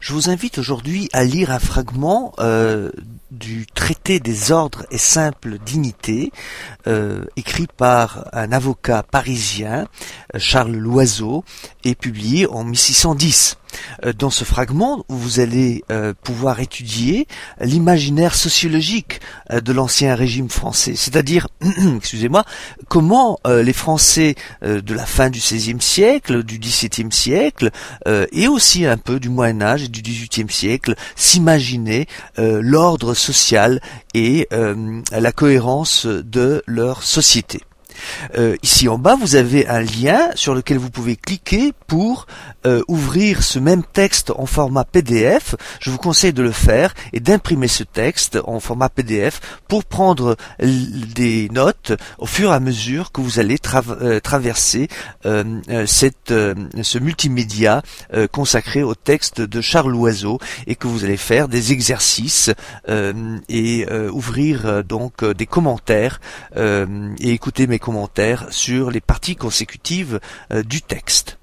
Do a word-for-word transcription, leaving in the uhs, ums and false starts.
Je vous invite aujourd'hui à lire un fragment euh, du traité des ordres et simples dignités, euh, écrit par un avocat parisien, Charles Loiseau, et publié en mille six cent dix. Dans ce fragment, vous allez euh, pouvoir étudier l'imaginaire sociologique euh, de l'ancien régime français, c'est-à-dire, excusez-moi, comment euh, les Français euh, de la fin du seizième siècle, du dix-septième siècle, euh, et aussi un peu du Moyen-Âge et du dix-huitième siècle, s'imaginaient euh, l'ordre social et euh, la cohérence de leur société. Euh, ici en bas, vous avez un lien sur lequel vous pouvez cliquer pour euh, ouvrir ce même texte en format P D F. Je vous conseille de le faire et d'imprimer ce texte en format P D F pour prendre des notes au fur et à mesure que vous allez tra euh, traverser euh, cette, euh, ce multimédia euh, consacré au texte de Charles Loiseau, et que vous allez faire des exercices euh, et euh, ouvrir euh, donc euh, des commentaires euh, et écouter mes commentaires sur les parties consécutives euh, du texte.